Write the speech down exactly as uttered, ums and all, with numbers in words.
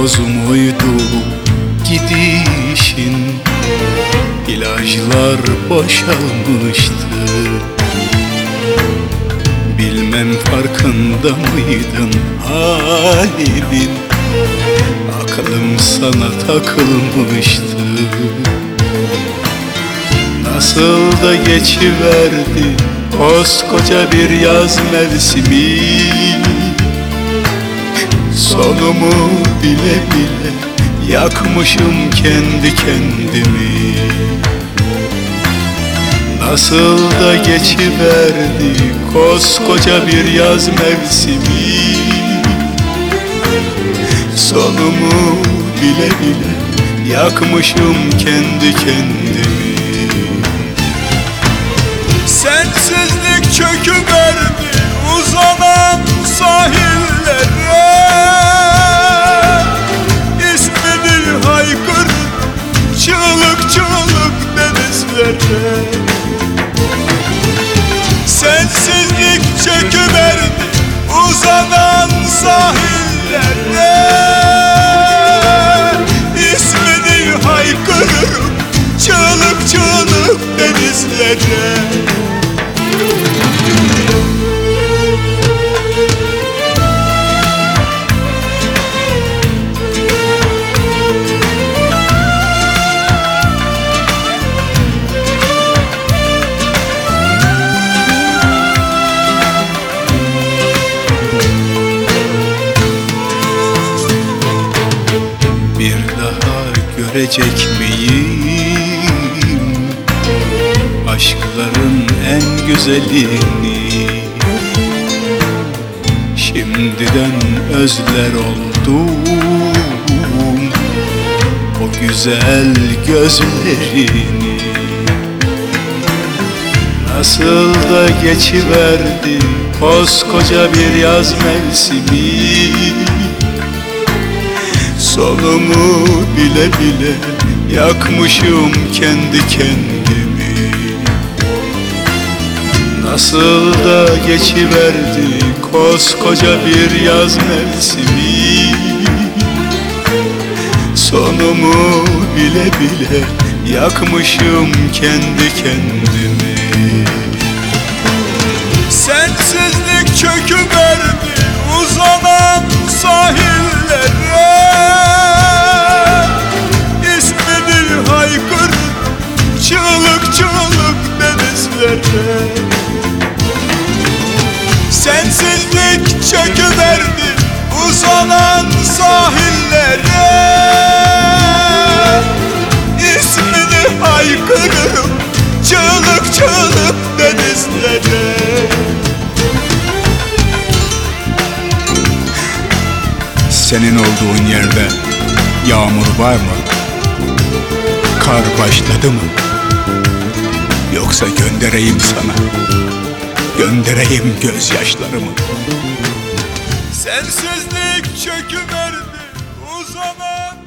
toz muydu gidişin? İlaçlar boşalmıştı. Bilmem farkında mıydın halimin? Aklım sana takılmıştı. Nasıl da geçiverdi koskoca bir yaz mevsimi. Sonumu bile bile yakmışım kendi kendimi. Nasıl da geçiverdi koskoca bir yaz mevsimi. Sonumu bile bile yakmışım kendi kendimi. Sensizlik çöküverdi uzanan sahillere. İsmini haykır çığlık çığlık denizlere. Sensizlik çöküverdi uzanan sahillere. İsmini haykırırım çığlık çığlık denizlere. Bir daha görecek miyim aşkların en güzelini? Şimdiden özler oldum o güzel gözlerini. Nasıl da geçiverdi koskoca bir yaz mevsimi. Sonumu bile bile yakmışım kendi kendimi. Nasıl da geçiverdi koskoca bir yaz mevsimi. Sonumu bile bile yakmışım kendi kendimi. Sensizlik çöküverdi uzanan sahillere. İsmini haykır çığlık çığlık denizlere. Sensizlik çöküverdi uzanan sahillere. İsmini haykırırım çığlık çığlık denizlere. Senin olduğun yerde yağmur var mı? Kar başladı mı? Yoksa göndereyim sana, göndereyim gözyaşlarımı. Sensizlik çöküverdi uzanan